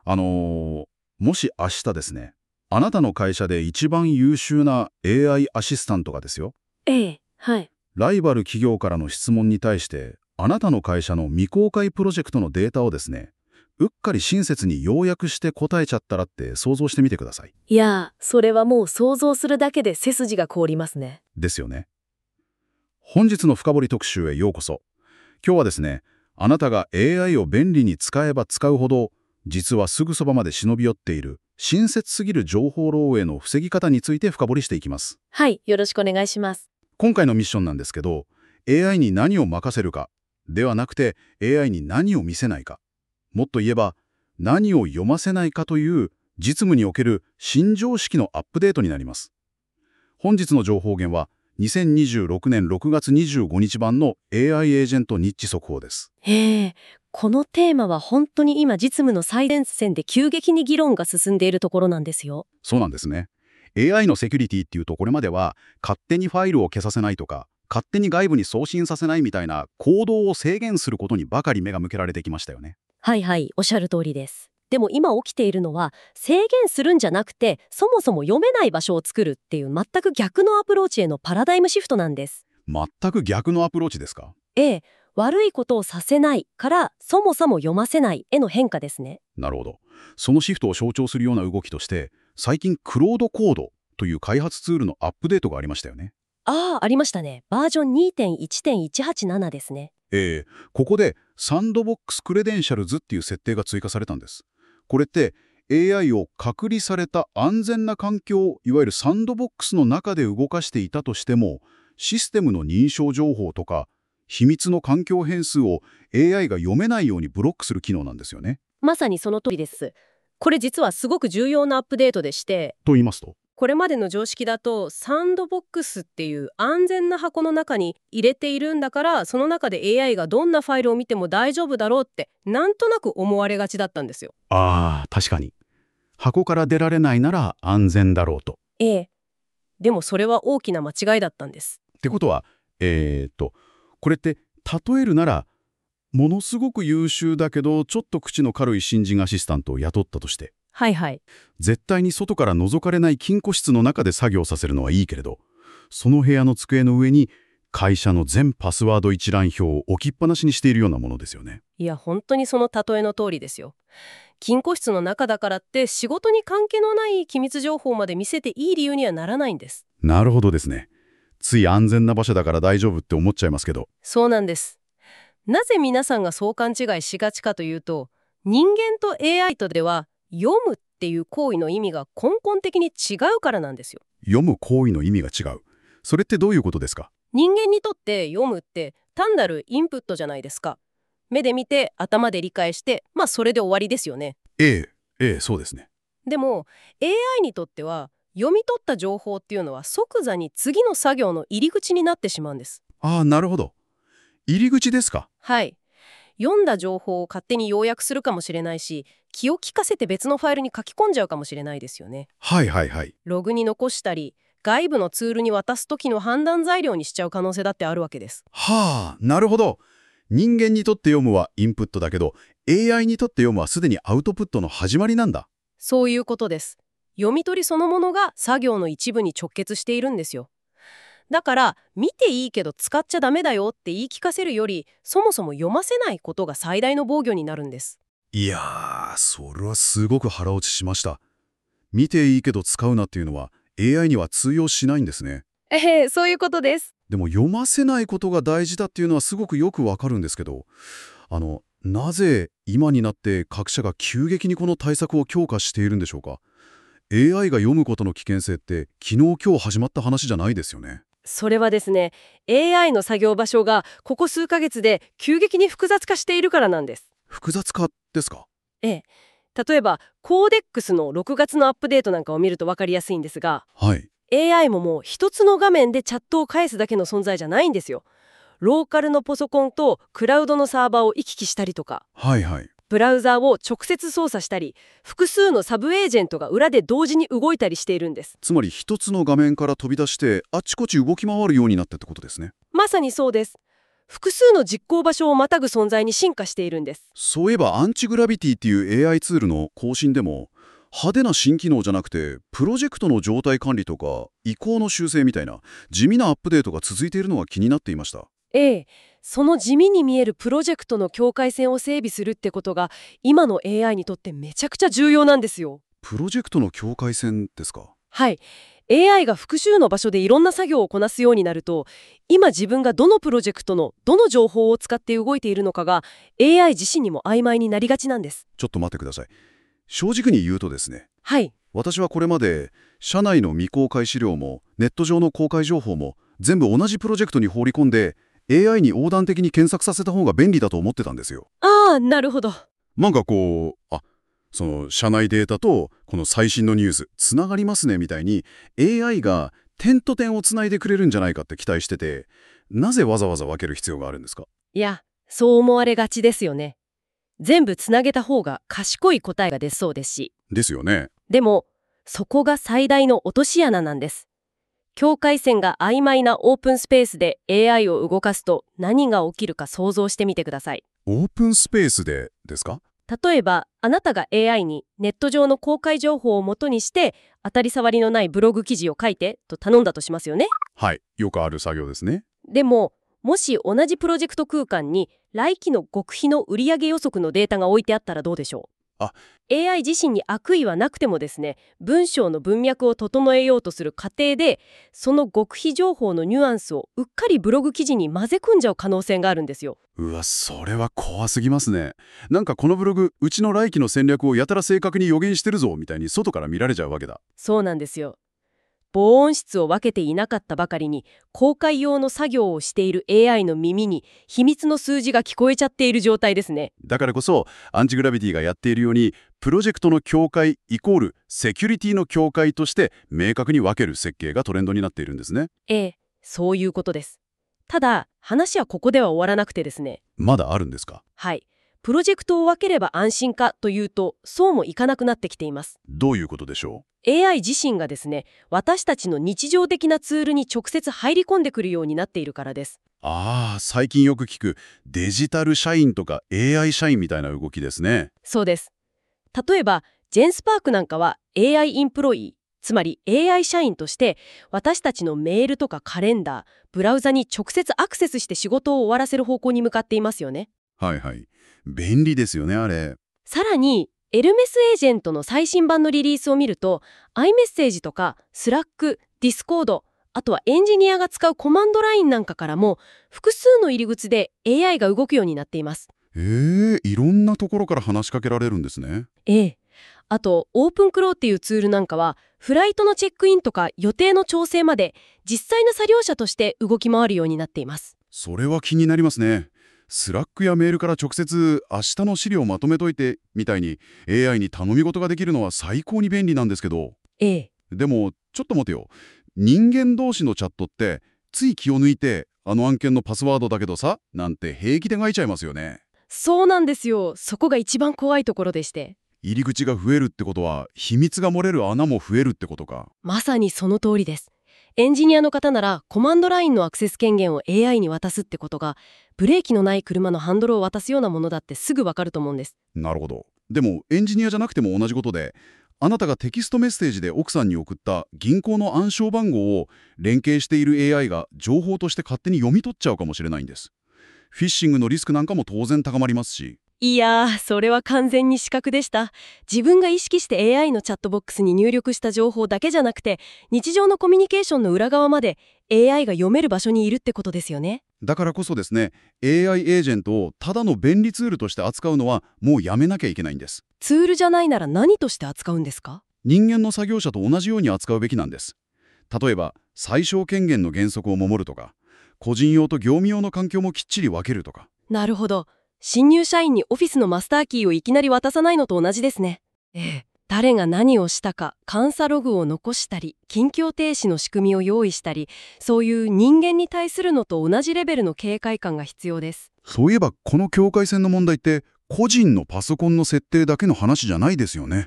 もし明日ですね、あなたの会社で一番優秀な AI アシスタントがですよ、 ええ、はい。 ライバル企業からの質問に対して、あなたの会社の未公開プロジェクトのデータをですね、うっかり親切に要約して答えちゃったらって想像してみてください。 いやー、それはもう想像するだけで背筋が凍りますね。 ですよね。本日の深掘り特集へようこそ。今日はですね、あなたが AI を便利に使えば使うほど、実はすぐそばまで忍び寄っている親切すぎる情報漏洩の防ぎ方について深掘りしていきます。 はい、よろしくお願いします。 今回のミッションなんですけど、AI に何を任せるかではなくて AI に何を見せないか。もっと言えば何を読ませないかという実務における新常識のアップデートになります。本日の情報源は2026年6月25日版の AI エージェントニッチ速報です。 へえ、このテーマは本当に今実務の最前線で急激に議論が進んでいるところなんですよ。 そうなんですね。AI のセキュリティっていうとこれまでは勝手にファイルを消させないとか勝手に外部に送信させないみたいな行動を制限することにばかり目が向けられてきましたよね。 はいはい、おっしゃる通りです。でも今起きているのは制限するんじゃなくてそもそも読めない場所を作るっていう全く逆のアプローチへのパラダイムシフトなんです。 全く逆のアプローチですか？ ええ、悪いことをさせないからそもそも読ませないへの変化ですね。 なるほど。そのシフトを象徴するような動きとして最近クロードコードという開発ツールのアップデートがありましたよね。 ありましたね。バージョン 2.1.187 ですね。 ここでサンドボックスクレデンシャルズっていう設定が追加されたんです。これって AI を隔離された安全な環境、いわゆるサンドボックスの中で動かしていたとしても、システムの認証情報とか秘密の環境変数を AI が読めないようにブロックする機能なんですよね。 まさにその通りです。これ実はすごく重要なアップデートでして、 と言いますと？ これまでの常識だとサンドボックスっていう安全な箱の中に入れているんだからその中で AI がどんなファイルを見ても大丈夫だろうってなんとなく思われがちだったんですよ。 確かに。箱から出られないなら安全だろうと。 ええ。でもそれは大きな間違いだったんです。 ってことは、これって例えるなら、ものすごく優秀だけどちょっと口の軽い新人アシスタントを雇ったとして、 はいはい。 絶対に外から覗かれない金庫室の中で作業させるのはいいけれど、その部屋の机の上に会社の全パスワード一覧表を置きっぱなしにしているようなものですよね。 いや本当にその例えの通りですよ。金庫室の中だからって仕事に関係のない機密情報まで見せていい理由にはならないんです。 なるほどですね。つい安全な場所だから大丈夫って思っちゃいますけど。 そうなんです。なぜ皆さんがそう勘違いしがちかというと、人間と AI とでは読むっていう行為の意味が根本的に違うからなんですよ。 読む行為の意味が違う。それってどういうことですか？ 人間にとって読むって単なるインプットじゃないですか。目で見て頭で理解して、それで終わりですよね。 そうですね。 でも AI にとっては読み取った情報っていうのは即座に次の作業の入り口になってしまうんです。 なるほど。入り口ですか？ はい。読んだ情報を勝手に要約するかもしれないし、気を利かせて別のファイルに書き込んじゃうかもしれないですよね。 はいはいはい。 ログに残したり、外部のツールに渡す時の判断材料にしちゃう可能性だってあるわけです。 なるほど。人間にとって読むはインプットだけど、AI にとって読むはすでにアウトプットの始まりなんだ。 そういうことです。読み取りそのものが作業の一部に直結しているんですよ。だから見ていいけど使っちゃダメだよって言い聞かせるより、そもそも読ませないことが最大の防御になるんです。 いやー、それはすごく腹落ちしました。見ていいけど使うなっていうのは AI には通用しないんですね。 そういうことです。 でも読ませないことが大事だっていうのはすごくよくわかるんですけど、なぜ今になって各社が急激にこの対策を強化しているんでしょうか？ AI が読むことの危険性って昨日今日始まった話じゃないですよね。 それはですね、AI の作業場所がここ数ヶ月で急激に複雑化しているからなんです。 複雑化ですか？ ええ。例えば、コーデックスの6月のアップデートなんかを見ると分かりやすいんですが、 はい。 AI ももう一つの画面でチャットを返すだけの存在じゃないんですよ。ローカルのパソコンとクラウドのサーバーを行き来したりとか、 はいはい。 ブラウザーを直接操作したり、複数のサブエージェントが裏で同時に動いたりしているんです。 つまり一つの画面から飛び出してあちこち動き回るようになったってことですね。 まさにそうです。 複数の実行場所をまたぐ存在に進化しているんです。 そういえばアンチグラビティっていう AI ツールの更新でも、派手な新機能じゃなくて、プロジェクトの状態管理とか移行の修正みたいな地味なアップデートが続いているのが気になっていました。 ええ、その地味に見えるプロジェクトの境界線を整備するってことが今の AI にとってめちゃくちゃ重要なんですよ。 プロジェクトの境界線ですか？ はい。AI が複数の場所でいろんな作業をこなすようになると、今自分がどのプロジェクトのどの情報を使って動いているのかが AI 自身にも曖昧になりがちなんです。 ちょっと待ってください。正直に言うとですね、 はい。 私はこれまで社内の未公開資料もネット上の公開情報も全部同じプロジェクトに放り込んで AI に横断的に検索させた方が便利だと思ってたんですよ。 ああ、なるほど。 なんかこう、その社内データとこの最新のニュースつながりますねみたいに AI が点と点をつないでくれるんじゃないかって期待してて、なぜわざわざ分ける必要があるんですか？ いや、そう思われがちですよね。全部つなげた方が賢い答えが出そうですし。 ですよね。 でも、そこが最大の落とし穴なんです。境界線が曖昧なオープンスペースで AI を動かすと何が起きるか想像してみてください。 オープンスペースでですか？ 例えば、あなたが AI にネット上の公開情報を元にして当たり障りのないブログ記事を書いてと頼んだとしますよね。 はい、よくある作業ですね。 でも、もし同じプロジェクト空間に来期の極秘の売上予測のデータが置いてあったらどうでしょう？ あ、 AI 自身に悪意はなくてもですね、文章の文脈を整えようとする過程で、その極秘情報のニュアンスをうっかりブログ記事に混ぜ込んじゃう可能性があるんですよ。 うわ、それは怖すぎますね。なんかこのブログ、うちの来期の戦略をやたら正確に予言してるぞみたいに外から見られちゃうわけだ。 そうなんですよ。防音室を分けていなかったばかりに、公開用の作業をしている AI の耳に秘密の数字が聞こえちゃっている状態ですね。 だからこそ、アンチグラビティがやっているように、プロジェクトの境界イコールセキュリティの境界として明確に分ける設計がトレンドになっているんですね。 ええ、そういうことです。ただ、話はここでは終わらなくてですね。 まだあるんですか？ はい。プロジェクトを分ければ安心かというと、そうもいかなくなってきています。 どういうことでしょ AI 自身がですね、私たちの日常的なツールに直接入り込んでくるようになっているからです。 最近よく聞くデジタル社員とか AI 社員みたいな動きですね。 そうです。例えば、ジェンスパークなんかは AI インプロイー、つまり AI 社員として私たちのメールとかカレンダー、ブラウザに直接アクセスして仕事を終わらせる方向に向かっていますよね。 はいはい。便利ですよね、あれ。 さらに、エルメスエージェントの最新版のリリースを見ると、iMessage とか Slack、Discord、あとはエンジニアが使うコマンドラインなんかからも複数の入り口で AI が動くようになっています。 いろんなところから話しかけられるんですね。 ええ。あと、オープンクローっていうツールなんかは、フライトのチェックインとか予定の調整まで実際の作業者として動き回るようになっています。 それは気になりますね。スラックやメールから直接明日の資料まとめといてみたいに AI に頼み事ができるのは最高に便利なんですけど、 ええ。 でもちょっと待てよ。人間同士のチャットってつい気を抜いてあの案件のパスワードだけどさなんて平気で書いちゃいますよね。 そうなんですよ。そこが一番怖いところでして。 入り口が増えるってことは秘密が漏れる穴も増えるってことか。 まさにその通りです。エンジニアの方ならコマンドラインのアクセス権限を AI に渡すってことが、ブレーキのない車のハンドルを渡すようなものだってすぐわかると思うんです。 なるほど。でもエンジニアじゃなくても同じことで、あなたがテキストメッセージで奥さんに送った銀行の暗証番号を連携している AI が情報として勝手に読み取っちゃうかもしれないんです。フィッシングのリスクなんかも当然高まりますし。 いやー、それは完全に死角でした。自分が意識して AI のチャットボックスに入力した情報だけじゃなくて、日常のコミュニケーションの裏側まで AI が読める場所にいるってことですよね。 だからこそですね、AI エージェントをただの便利ツールとして扱うのはもうやめなきゃいけないんです。 ツールじゃないなら何として扱うんですか？ 人間の作業者と同じように扱うべきなんです。例えば、最小権限の原則を守るとか、個人用と業務用の環境もきっちり分けるとか。 なるほど。新入社員にオフィスのマスターキーをいきなり渡さないのと同じですね。ええ。誰が何をしたか、監査ログを残したり、緊急停止の仕組みを用意したり、そういう人間に対するのと同じレベルの警戒感が必要です。 そういえばこの境界線の問題って個人のパソコンの設定だけの話じゃないですよね。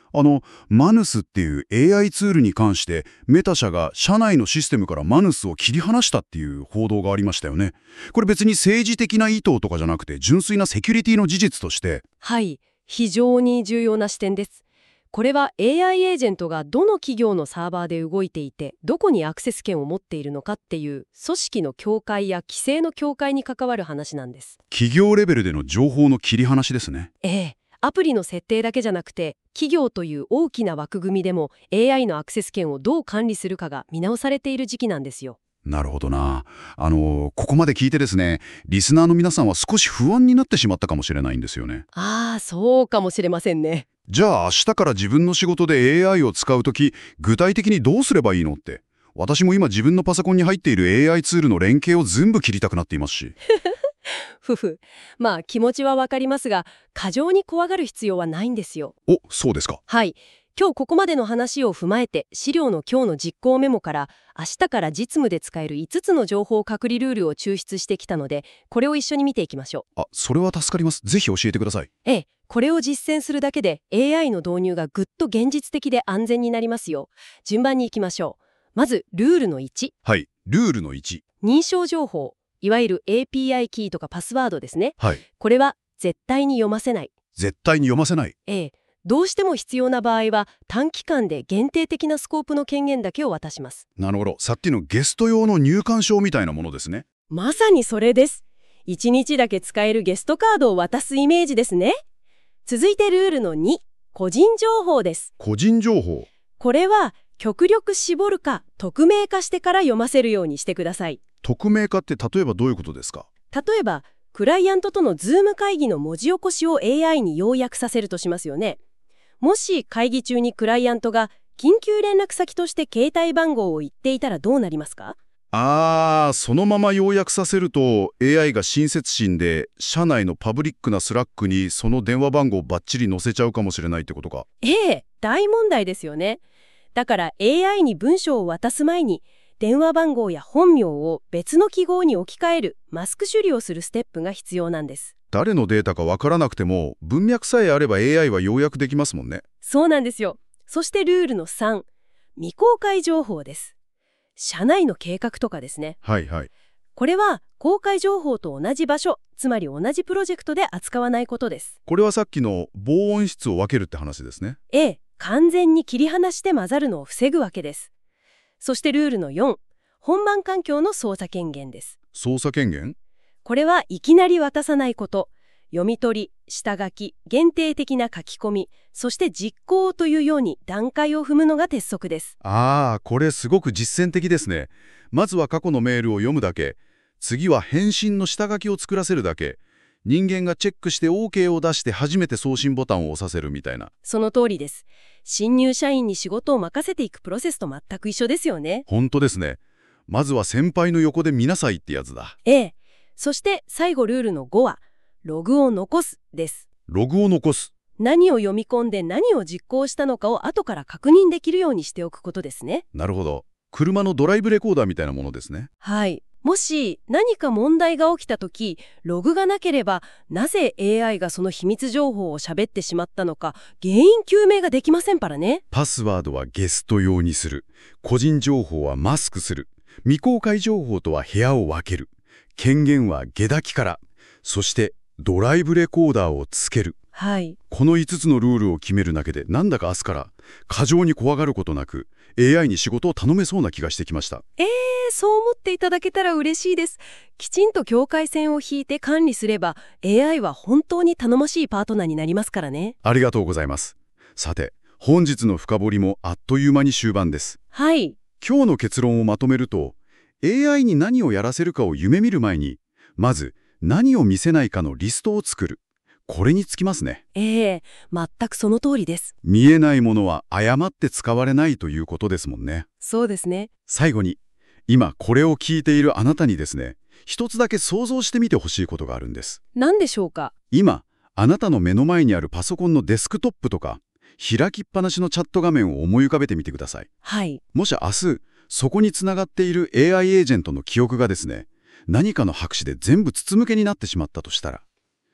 マヌスっていう AI ツールに関してメタ社が社内のシステムからマヌスを切り離したっていう報道がありましたよね。これ別に政治的な意図とかじゃなくて純粋なセキュリティの事実として。 はい、非常に重要な視点です。これは AI エージェントがどの企業のサーバーで動いていて、どこにアクセス権を持っているのかっていう組織の境界や規制の境界に関わる話なんです。 企業レベルでの情報の切り離しですね。 ええ。アプリの設定だけじゃなくて、企業という大きな枠組みでも AI のアクセス権をどう管理するかが見直されている時期なんですよ。 なるほどな。ここまで聞いてですね、リスナーの皆さんは少し不安になってしまったかもしれないんですよね。 ああ、そうかもしれませんね。 じゃあ明日から自分の仕事で AI を使うとき、具体的にどうすればいいのって。私も今自分のパソコンに入っている AI ツールの連携を全部切りたくなっていますし。 ふふ。まあ気持ちはわかりますが、過剰に怖がる必要はないんですよ。 お、そうですか。 はい。今日ここまでの話を踏まえて、資料の今日の実行メモから明日から実務で使える5つの情報隔離ルールを抽出してきたので、これを一緒に見ていきましょう。 それは助かります。ぜひ教えてください。 ええ、これを実践するだけで AI の導入がぐっと現実的で安全になりますよ。順番に行きましょう。まず、ルールの1。 はい、ルールの1。 認証情報。いわゆる API キーとかパスワードですね。 はい。 これは絶対に読ませない。 絶対に読ませない。 ええ。どうしても必要な場合は短期間で限定的なスコープの権限だけを渡します。 なるほど。さっきのゲスト用の入館証みたいなものですね。 まさにそれです。1日だけ使えるゲストカードを渡すイメージですね。続いてルールの2、個人情報です。 個人情報。 これは極力絞るか匿名化してから読ませるようにしてください。 匿名化って例えばどういうことですか？ 例えば、クライアントとのズーム会議の文字起こしを AI に要約させるとしますよね。もし会議中にクライアントが緊急連絡先として携帯番号を言っていたらどうなりますか？ そのまま要約させると AI が親切心で社内のパブリックなスラックにその電話番号をバッチリ載せちゃうかもしれないってことか。 ええ、大問題ですよね。だから AI に文章を渡す前に電話番号や本名を別の記号に置き換えるマスク処理をするステップが必要なんです。 誰のデータかわからなくても文脈さえあれば AI は要約できますもんね。 そうなんですよ。そしてルールの3、未公開情報です。社内の計画とかですね。 はいはい。 これは公開情報と同じ場所、つまり同じプロジェクトで扱わないことです。 これはさっきの防音室を分けるって話ですね。 ええ、完全に切り離して混ざるのを防ぐわけです。そしてルールの4、本番環境の操作権限です。 操作権限？ これはいきなり渡さないこと、読み取り、下書き、限定的な書き込み、そして実行というように段階を踏むのが鉄則です。 これすごく実践的ですね。まずは過去のメールを読むだけ。次は返信の下書きを作らせるだけ。人間がチェックして OK を出して初めて送信ボタンを押させるみたいな。 その通りです。新入社員に仕事を任せていくプロセスと全く一緒ですよね。 本当ですね。まずは先輩の横で見なさいってやつだ。 ええ。そして最後ルールの5は、ログを残すです。 ログを残す。 何を読み込んで何を実行したのかを後から確認できるようにしておくことですね。 なるほど。車のドライブレコーダーみたいなものですね。 はい。もし何か問題が起きたとき、ログがなければ、なぜ AI がその秘密情報を喋ってしまったのか、原因究明ができませんからね。 パスワードはゲスト用にする。個人情報はマスクする。未公開情報とは部屋を分ける。権限は下抱きから。そしてドライブレコーダーをつける。 はい。 この5つのルールを決めるだけで、なんだか明日から過剰に怖がることなく AI に仕事を頼めそうな気がしてきました。 そう思っていただけたら嬉しいです。きちんと境界線を引いて管理すれば AI は本当に頼もしいパートナーになりますからね。 ありがとうございます。さて、本日の深掘りもあっという間に終盤です。 はい。 今日の結論をまとめると、AI に何をやらせるかを夢見る前に、まず何を見せないかのリストを作る。これにつきますね。 全くその通りです。 見えないものは誤って使われないということですもんね。 そうですね。 最後に、今これを聞いているあなたにですね、一つだけ想像してみてほしいことがあるんです。 何でしょうか？ 今、あなたの目の前にあるパソコンのデスクトップとか、開きっぱなしのチャット画面を思い浮かべてみてください。 はい。 もし明日、そこにつながっている AI エージェントの記憶がですね、何かの拍手で全部筒抜けになってしまったとしたら、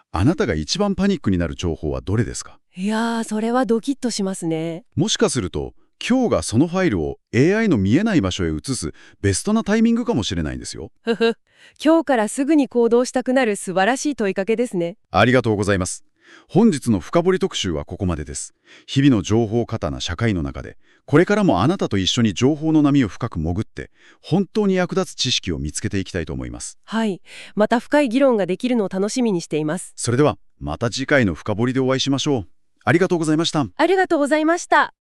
あなたが一番パニックになる情報はどれですか？ いやー、それはドキッとしますね。 もしかすると、今日がそのファイルを AI の見えない場所へ移すベストなタイミングかもしれないんですよ。 ふふ。今日からすぐに行動したくなる素晴らしい問いかけですね。 ありがとうございます。本日の深掘り特集はここまでです。日々の情報過多な社会の中で、これからもあなたと一緒に情報の波を深く潜って、本当に役立つ知識を見つけていきたいと思います。 はい。また深い議論ができるのを楽しみにしています。 それでは、また次回の深掘りでお会いしましょう。ありがとうございました。 ありがとうございました。